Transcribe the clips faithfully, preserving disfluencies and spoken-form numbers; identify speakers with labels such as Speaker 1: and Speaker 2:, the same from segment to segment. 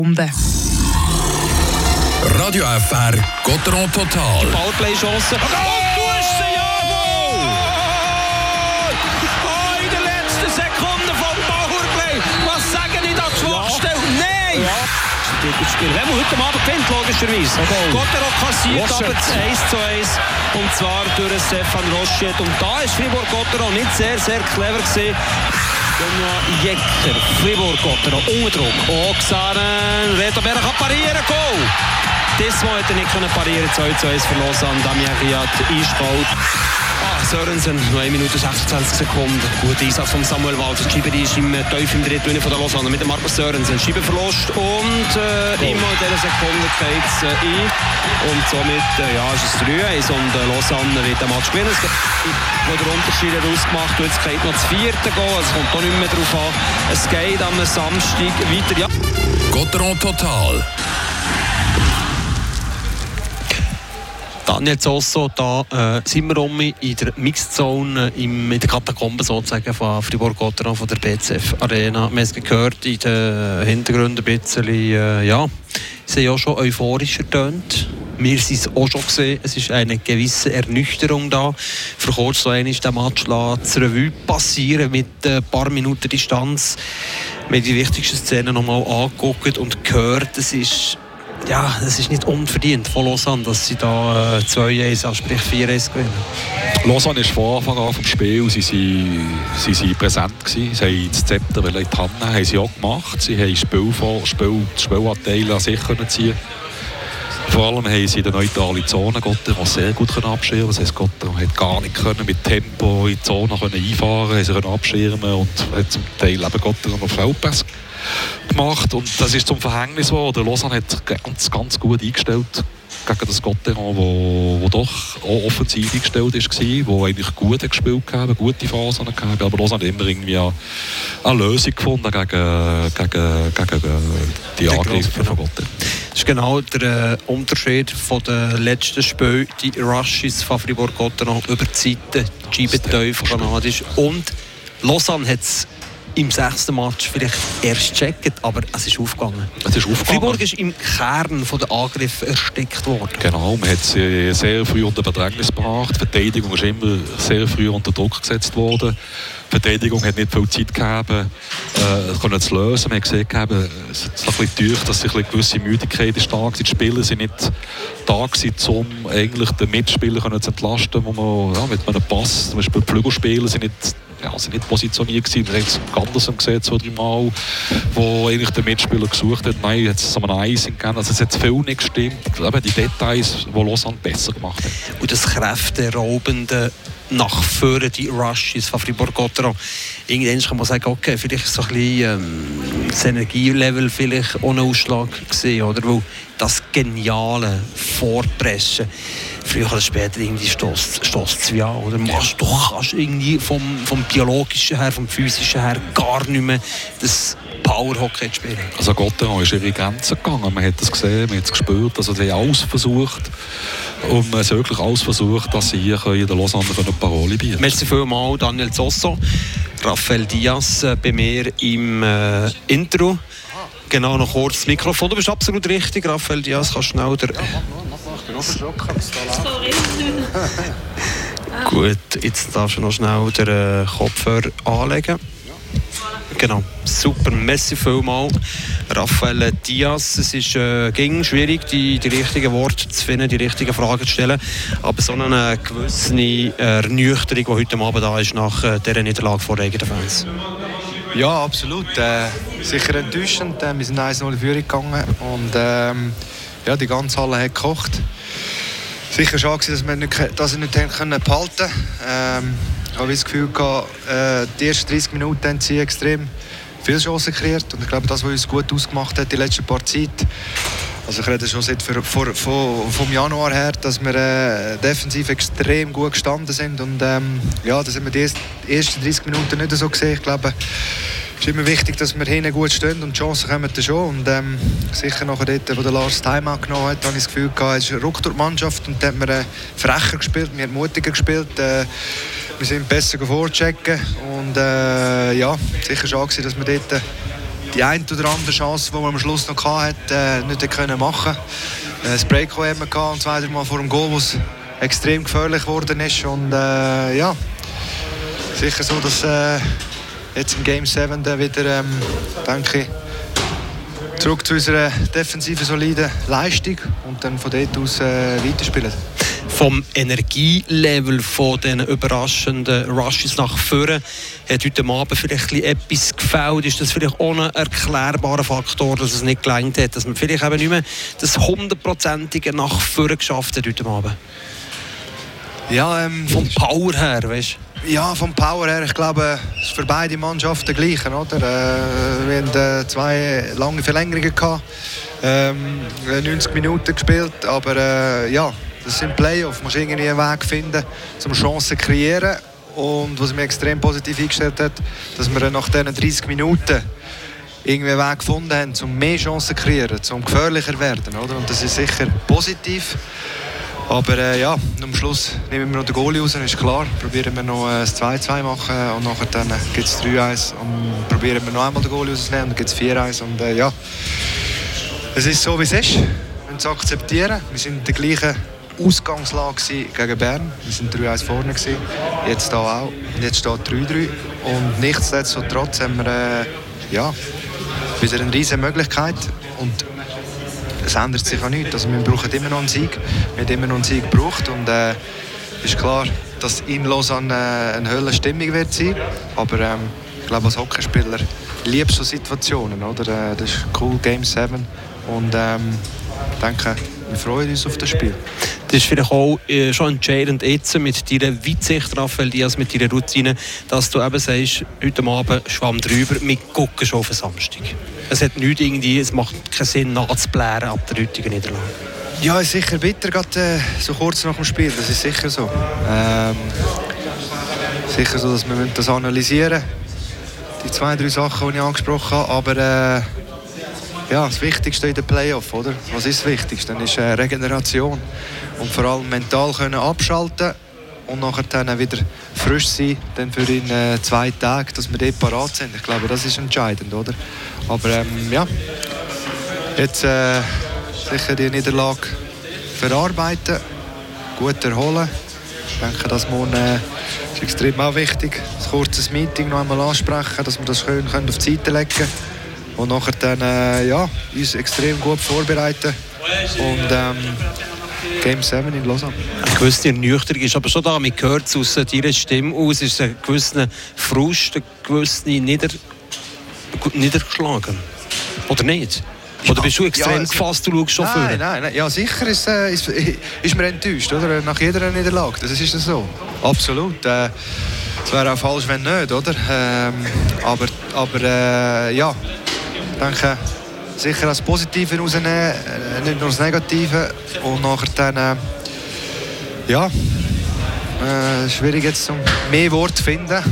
Speaker 1: Radio F R Gotteron Total.
Speaker 2: Powerplay-Chance. Oh, du hast sie, jawohl! Oh, in der letzten Sekunde vom Powerplay. Was sagen die da zu Schwachstelle? Ja. Nein! Ja. Wenn man heute Abend gewinnt, logischerweise. Okay. Gotteron kassiert Roschet. Aber das eins zu eins. Und zwar durch Stefan Roschet. Und da ist Fribourg-Gotteron nicht sehr, sehr clever gewesen. Benoit Jecker, Fribourg-Gotteron, unter Druck. Oh, Xaren, Reto Berg kann parieren, Goal! Diesmal hat er nicht parieren, zwei zu eins für Lausanne, Damien Riat, eiskalt. Ah, Sörensen, noch eine Minute sechsundzwanzig Sekunden. Guter Einsatz von Samuel Walter. Die Scheibe ist im tief im dritten von der Lausanne mit dem Markus Sörensen. Scheibenverlust und äh, immer in dieser Sekunde geht es äh, ein. Und somit äh, ja, ist es drei eins und äh, Lausanne wird den Match gewinnen. Wo der Unterschied ausgemacht wird, jetzt geht noch das vierte Goal. Es kommt auch nicht mehr darauf an. Es geht am Samstag weiter. Ja.
Speaker 1: Gotteron Total.
Speaker 3: Daniel Zosso, da äh, sind wir um in der Mixed Zone, im, in der Katakombe sozusagen von Fribourg-Gotteron, von der B C F Arena. Wir haben es gehört in den Hintergründen ein bisschen, äh, ja, sie haben ja schon euphorischer getönt. Wir sind es auch schon gesehen, es ist eine gewisse Ernüchterung da. Für kurz so einmal den Match zu Revue passieren mit ein paar Minuten Distanz. Wir haben die wichtigsten Szenen nochmal angeguckt und gehört, es ist Ja, es ist nicht unverdient von Lausanne, dass sie da äh, zwei eins, also sprich vier eins gewinnen.
Speaker 4: Lausanne ist von Anfang an vom Spiel, sie waren sie, sie präsent gewesen. Sie haben das Zepter in die Hand nehmen, haben sie auch gemacht. Sie haben Spiel, Spiel, Spielanteile an sich können ziehen. Vor allem haben sie in der neutralen Zone Gotteron sehr gut abschirmen. Das heisst, Gotteron hat gar nicht können mit Tempo in die Zone einfahren können, sie können abschirmen und hat zum Teil eben Gotteron auf Feldpass gemacht. Und das ist zum Verhängnis geworden. Lausanne hat ganz, ganz gut eingestellt gegen das Gotteron, wo, wo doch auch offensiv eingestellt war, wo eigentlich gut gespielt hat, gute Phasen gehabt, aber Lausanne hat immer irgendwie eine Lösung gefunden gegen, gegen, gegen die Angriffe von Gotteron.
Speaker 3: Das ist genau der äh, Unterschied von den letzten Spielen. Die Rushes von Fribourg-Gotteron über die Seite, die Scheibenteufel kanadisch. Und Lausanne hat es im sechsten Match vielleicht erst gecheckt, aber es ist aufgegangen.
Speaker 4: Es ist aufgegangen.
Speaker 3: Fribourg ist im Kern der Angriffe erstickt worden.
Speaker 4: Genau, man hat sie sehr früh unter Bedrängnis gebracht. Die Verteidigung ist immer sehr früh unter Druck gesetzt worden. Die Verteidigung hat nicht viel Zeit gehabt, äh, zu lösen. Man hat gesehen, es ist ein bisschen durch, dass sich eine gewisse Müdigkeit ist da war. Die Spieler sind nicht da gewesen, um eigentlich den Mitspieler zu entlasten, wo man ja, mit einem Pass, zum Beispiel die Flügelspieler sind nicht Ja, sie nicht positioniert gewesen. Wir haben es Ganderson gesehen, zwei, drei Mal, wo eigentlich der Mitspieler gesucht hat. Nein, jetzt haben wir ein Eising gegeben. Also es hat viel nicht gestimmt. Eben die Details, die Lausanne besser gemacht hat.
Speaker 3: Und das kräfteraubende nach vorne, die Rushes von Fribourg-Gotteron. Irgendwann kann man sagen, okay, vielleicht ist so ein bisschen ähm, das Energielevel vielleicht ohne Ausschlag gesehen, oder? Weil das geniale Vorpreschen früher oder später irgendwie stößt es wie an, oder? Machst du kannst irgendwie vom, vom biologischen her, vom physischen her gar nicht mehr das Powerhockey spielen.
Speaker 4: Also Gotteron ist ihre Grenzen gegangen. Man hat es gesehen, man hat es gespürt. Also sie haben alles versucht. Und man hat wirklich alles versucht, dass sie hier in der Lausanne eine Parole bieten können.
Speaker 3: Merci vielmals, Daniel Zosso. Raphael Diaz äh, bei mir im äh, Intro. Genau, noch kurz das Mikrofon. Du bist absolut richtig, Raphael Diaz. Kannst schnell der...
Speaker 5: Sorry.
Speaker 3: Gut, jetzt darfst du noch schnell den äh, Kopfhörer anlegen. Genau, super, merci vielmals. Raphael Diaz, es ist äh, ging schwierig, die, die richtigen Worte zu finden, die richtigen Fragen zu stellen. Aber so eine gewisse Ernüchterung, die heute Abend da ist, nach äh, dieser Niederlage vor den eigenen Fans.
Speaker 6: Ja, absolut. Äh, sicher enttäuschend. Äh, wir sind eins null in Führung gegangen und ähm, ja, die ganze Halle hat gekocht. Sicher schade, dass wir nicht, dass wir nicht behalten können. Ähm, ich habe das Gefühl, äh, die ersten dreißig Minuten haben sie extrem viele Chancen kreiert. Und ich glaube, das, was uns gut ausgemacht hat, die letzten paar Zeit. Also ich rede schon seit vor, vor, vor, vom Januar her, dass wir äh, defensiv extrem gut gestanden sind. Und ähm, ja, das haben wir die ersten dreißig Minuten nicht so gesehen. Ich glaube, es ist immer wichtig, dass wir hinten gut stehen und die Chancen kommen dann schon. Und ähm, sicher nachher dort, wo der Lars Timeout genommen hat, habe ich das Gefühl gehabt, es ist eine Ruck-durch-Mannschaft und da haben wir äh, frecher gespielt, wir haben mutiger gespielt. Äh, wir sind besser vorchecken und äh, ja, sicher schade, dass wir dort die eine oder andere Chance, die man am Schluss noch hatte, äh, nicht können machen. Äh, das Break haben wir gehabt und zwei, drei Mal vor dem Goal, wo es extrem gefährlich geworden ist. Und äh, ja, sicher so, dass äh, jetzt im Game sieben wieder, ähm, denke ich, zurück zu unserer defensiven, soliden Leistung und dann von dort aus äh, weiterspielen.
Speaker 3: Vom Energielevel von diesen überraschenden Rushes nach vorne hat heute Abend vielleicht etwas gefällt. Ist das vielleicht auch ein erklärbarer Faktor, dass es nicht gelangt hat, dass man vielleicht eben nicht mehr das hundertprozentige nach vorne geschafft hat heute Abend?
Speaker 6: Ja, ähm,
Speaker 3: vom Power her, weißt du?
Speaker 6: Ja, vom Power her. Ich glaube, es ist für beide Mannschaften gleich. Oder? Äh, wir hatten äh, zwei lange Verlängerungen gehabt, ähm, neunzig Minuten gespielt, aber äh, ja, das sind Playoffs. Man muss irgendwie einen Weg finden, um Chancen zu kreieren. Und was mich extrem positiv eingestellt hat, dass wir nach diesen dreißig Minuten irgendwie einen Weg gefunden haben, um mehr Chancen zu kreieren, um gefährlicher zu werden. Oder? Und das ist sicher positiv. Aber äh, ja, am Schluss nehmen wir noch den Goalie raus, ist klar. Probieren wir noch ein zwei zwei machen und nachher dann gibt es drei eins. Und probieren wir noch einmal den Goalie rauszunehmen und dann gibt es vier eins. Und äh, ja, es ist so, wie es ist. Wir müssen es akzeptieren. Wir sind in der gleichen Ausgangslage gegen Bern. Wir sind drei eins vorne gewesen. Jetzt hier auch. Und jetzt steht drei drei. Und nichtsdestotrotz haben wir äh, ja, wieder eine riesige Möglichkeit. Und es ändert sich auch nichts. Also wir brauchen immer noch einen Sieg. Wir haben immer noch einen Sieg gebraucht. Und es äh, ist klar, dass in Lausanne äh, eine Höllenstimmung wird sein. Aber ähm, ich glaube, als Hockeyspieler liebst du so Situationen. Oder? Äh, das ist cool, Game sieben. Und ähm, ich denke, wir freuen uns auf das Spiel.
Speaker 3: Das ist vielleicht auch äh, schon entscheidend jetzt mit deiner Weitsicht, Raphael Diaz, mit deiner Routine, dass du eben sagst, heute Abend schwamm drüber, wir gucken schon auf den Samstag. Es hat nichts irgendwie, es macht keinen Sinn nachzublären ab der heutigen Niederlage.
Speaker 6: Ja, ist sicher bitter, gerade äh, so kurz nach dem Spiel, das ist sicher so. Ähm, sicher so, dass wir das analysieren müssen, die zwei, drei Sachen, die ich angesprochen habe, aber äh, ja, das Wichtigste in den Playoff, oder? Was ist das Wichtigste? Dann ist äh, Regeneration und vor allem mental können abschalten und nachher dann wieder frisch sein, dann für in äh, zwei Tagen, dass wir dort parat sind. Ich glaube, das ist entscheidend, oder? Aber ähm, ja, jetzt äh, sicher die Niederlage verarbeiten, gut erholen. Ich denke, das morgen äh, ist extrem auch wichtig. Ein kurzes Meeting noch einmal ansprechen, dass wir das schön können auf die Seite legen können. Und nachher dann, äh, ja, uns extrem gut vorbereiten. Und ähm, Game sieben in Lausanne.
Speaker 3: Eine gewisse Ernüchterung ist aber schon da. Man hört es aus deiner Stimme aus. Ist ein gewisser Frust, ein gewisser Nieder Niedergeschlagen. Oder nicht? Oder ja, bist du extrem ja, gefasst, du schaust schon
Speaker 6: nein, nein, nein, nein. Ja, sicher ist, äh, ist, ist man enttäuscht, oder? Nach jeder Niederlage. Das ist das so. Absolut. Äh, es wäre auch falsch, wenn nicht, oder? Ähm, aber aber äh, ja, ich denke, sicher das Positive rausnehmen, nicht nur das Negative. Und nachher dann, äh, ja, äh, schwierig jetzt, um mehr Worte zu finden.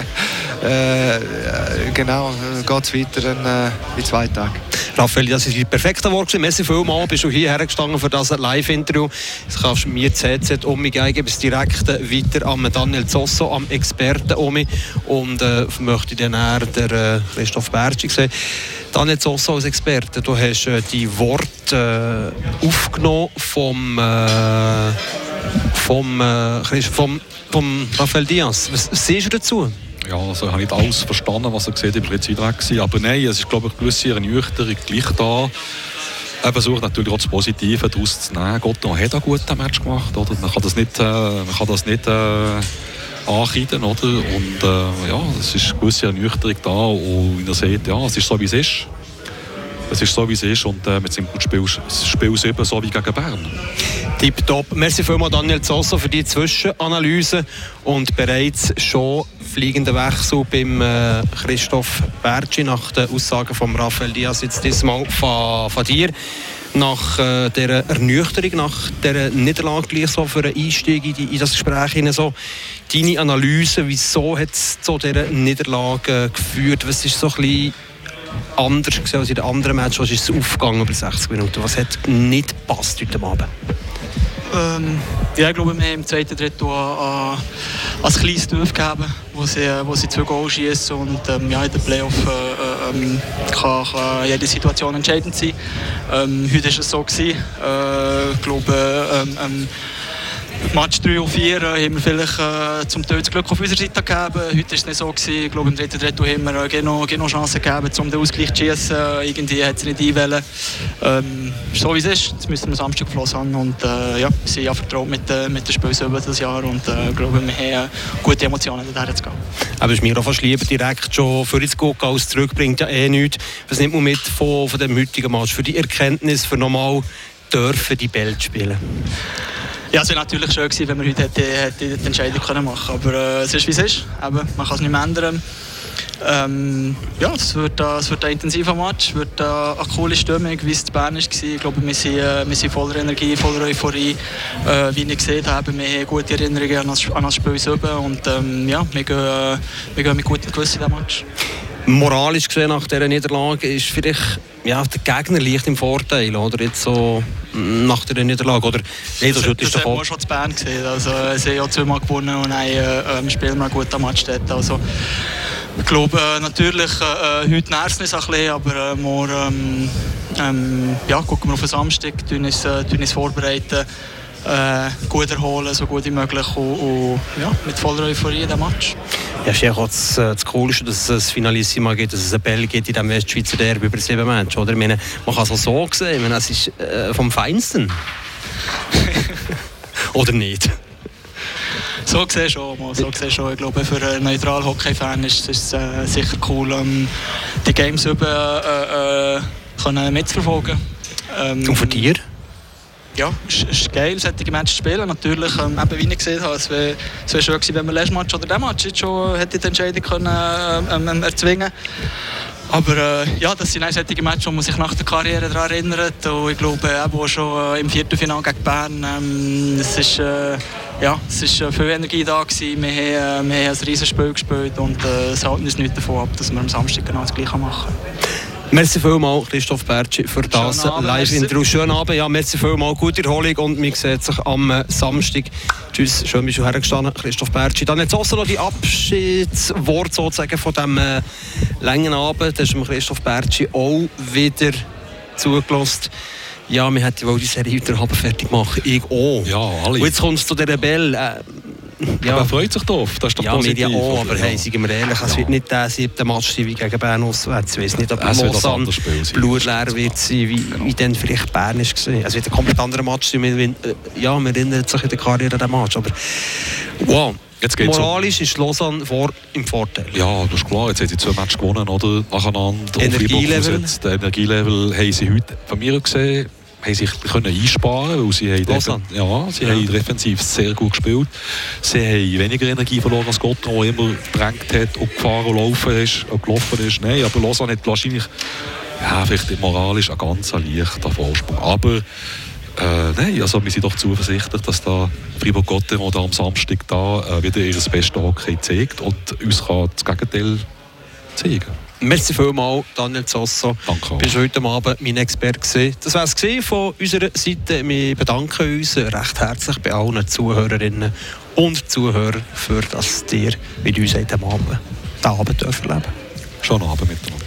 Speaker 6: äh, genau, geht es weiter in, äh, in zwei Tagen.
Speaker 3: Raphael, das war ein perfekter Wort. Merci vielmals, bist du hierher gestanden für das Live-Interview. Jetzt kannst du mir das Headset um mich geben, gebe es direkt weiter an Daniel Zosso, am Experten um mich. Und äh, möchte dann eher den äh, Christoph Bertschi sehen. Daniel Zosso als Experte, du hast äh, die Worte äh, aufgenommen vom, äh, vom, äh, vom, vom Raphael Diaz. Was, was siehst du dazu?
Speaker 4: Ja, also ich habe nicht alles verstanden, was er gesehen hat, ich war jetzt wieder weg. Aber nein, es ist, glaube ich, eine gewisse Ernüchterung gleich da. Er versucht natürlich auch das Positive daraus zu nehmen. Gotteron hat einen guten Match gemacht, oder? Man kann das nicht, äh, man kann das nicht äh, ankreiden, oder? Und äh, ja, es ist eine gewisse Ernüchterung da. Und wie ihr seht, ja, es ist so, wie es ist. Es ist so, wie es ist und äh, mit dem Spiel, Spiel sieben, so wie gegen Bern.
Speaker 3: Tipptopp. Merci vielmals, Daniel Zosso, für die Zwischenanalyse und bereits schon fliegender Wechsel beim äh, Christoph Bertschi nach den Aussagen von Raphael Diaz. Jetzt diesmal von, von dir. Nach äh, dieser Ernüchterung, nach dieser Niederlage gleich so für einen Einstieg in, die, in das Gespräch hinein, so deine Analyse, wieso hat es zu dieser Niederlage äh, geführt? Was ist so ein bisschen anders gesehen als in den anderen Matches? Was ist es aufgegangen über sechzig Minuten? Was hat nicht gepasst heute Abend?
Speaker 5: Ähm, ja, ich glaube, wir haben im zweiten Drittel ein, ein kleines Dorf gegeben, wo sie, wo sie zwei Goal schießen und ähm, ja, in den Playoff äh, Ähm, kann, kann jede Situation entscheidend sein. Ähm, heute war es so gewesen. Äh, ich glaube, ähm, ähm, Match drei und vier äh, haben wir vielleicht äh, zum Teil das Glück auf unserer Seite gegeben. Heute war es nicht so gewesen. Ich glaube, im dritten Drittel haben wir äh, genau, genau Chancen gegeben, um den Ausgleich zu schießen. Äh, irgendwie hat es nicht einwählen. Ähm, so wie es ist. Jetzt müssen wir Samstag auf Lausanne und äh, ja, wir sind ja vertraut mit, äh, mit den Spielen über das Jahr und äh, ich glaube, wir haben gute Emotionen daher zu gehen.
Speaker 3: Aber es ist mir auch fast lieber direkt schon für ins Gucken als zurück, bringt ja eh nichts. Was nimmt man mit von, von dem heutigen Match? Für die Erkenntnis, für nochmal dürfen die Bälle spielen?
Speaker 5: Ja, es wäre natürlich schön gewesen, wenn wir heute hätte, hätte die Entscheidung können machen können. Aber äh, es ist, wie es ist. Eben, man kann es nicht mehr ändern. Ähm, ja, es wird, äh, es wird ein intensiver Match, es wird äh, eine coole Stimmung, wie es in Bern war. Ich glaube, wir sind, äh, wir sind voller Energie, voller Euphorie. Äh, wie ich gesehen habe, wir haben gute Erinnerungen an das, an das Spiel selber. Und ähm, ja, wir gehen, äh, wir gehen mit gutem Gewissen in den Match.
Speaker 3: Moralisch gesehen nach dieser Niederlage ist vielleicht ja, der Gegner leicht im Vorteil, oder jetzt so nach der Niederlage, oder? Nee, das, das, das
Speaker 5: haben wir schon zu Bern gesehen. Also, sie haben ja zweimal gewonnen und haben, äh, spielen wir einen guten Match dort. Also, ich glaube, äh, natürlich, äh, heute nervt es uns ein bisschen, aber äh, wir, ähm, ähm, ja, gucken wir auf den Samstag, tun uns, äh, tun uns vorbereiten, äh, gut erholen, so gut wie möglich und, und ja, mit voller Euphorie in den Match.
Speaker 3: Ja, es ist ja auch das, das Coolste, dass es ein Finalissima gibt, dass es ein Bell gibt in diesem Westschweizer Derby über sieben Matches. Oder? Ich meine, man kann es auch so sehen, ich meine, es ist äh, vom Feinsten. Oder nicht?
Speaker 5: So gesehen schon, so gesehen schon. Ich glaube, für einen neutralen Hockey-Fan ist es äh, sicher cool, um die Games über, äh, äh, mitzuverfolgen. Ähm,
Speaker 3: Und für dich?
Speaker 5: Ja, es ist geil, solche Matches zu spielen. Natürlich, ähm, eben, wie ich gesehen habe, es wäre wär schön gewesen, wenn wir letzten Match oder diesen Match jetzt schon hätte die Entscheidung können, ähm, ähm, erzwingen. Aber äh, ja, das sind auch solche Matches, wo man sich nach der Karriere daran erinnert. Und ich glaube, eben auch schon äh, im Viertelfinale gegen Bern, ähm, es ist, äh, ja, es ist äh, viel Energie da gewesen. Wir haben, äh, wir haben ein riesiges Spiel gespielt und äh, es hält uns nicht davon ab, dass wir am Samstag genau das Gleiche machen.
Speaker 3: Merci vielmals, Christoph Bertschi, für das Live-Interview. Schönen Abend. Ja, merci vielmals, gute Erholung und man sieht sich am Samstag. Tschüss, schön bist du hergestanden, Christoph Bertschi. Dann jetzt auch noch die Abschiedsworte sozusagen von diesem äh, langen Abend. Da ist mir Christoph Bertschi auch wieder zugelassen. Ja, wir hätten wohl die Serie heute Abend fertig machen. Ich auch.
Speaker 4: Ja, alle.
Speaker 3: Und jetzt kommst du zu dieser Bell. Äh,
Speaker 4: Ja, aber freut sich drauf, das ist doch
Speaker 3: ja,
Speaker 4: positiv.
Speaker 3: Ja, auch, aber
Speaker 4: ja.
Speaker 3: hey, seien wir ehrlich, es ja. wird nicht der siebte Match sein wie gegen Bern auswärts. Ich weiß nicht, ob Lausanne blutleer wird sein, wie, genau. wie dann vielleicht Bern war. Es wird ein komplett anderer Match sein. Ja, man erinnert sich in der Karriere an den Match, aber wow. Jetzt moralisch um. ist Lausanne vor, im Vorteil.
Speaker 4: Ja, das ist klar. Jetzt haben sie zwei Matches gewonnen, oder? Nacheinander.
Speaker 3: Energielevel.
Speaker 4: Das Energielevel haben sie heute von mir gesehen, haben sich können einsparen, weil sie, haben, defen- ja, sie ja. haben defensiv sehr gut gespielt. Sie haben weniger Energie verloren als Gotteron, der immer gedrängt hat und gefahren und laufen ist, und gelaufen ist. Nein, aber Lausanne hat wahrscheinlich ja, vielleicht moralisch einen ganz leichten Vorsprung. Aber äh, nein, also wir sind doch zuversichtlich, dass da Fribourg-Gotteron am Samstag da äh, wieder ihr bestes Hockey zeigt und uns kann das Gegenteil zeigen.
Speaker 3: Merci vielmals, Daniel Zosso.
Speaker 4: Danke auch.
Speaker 3: Du bist heute Abend mein Experte gewesen. Das war es von unserer Seite. Wir bedanken uns recht herzlich bei allen Zuhörerinnen und Zuhörern, für dass ihr mit uns heute Abend den Abend erleben dürfen.
Speaker 4: Schönen Abend miteinander.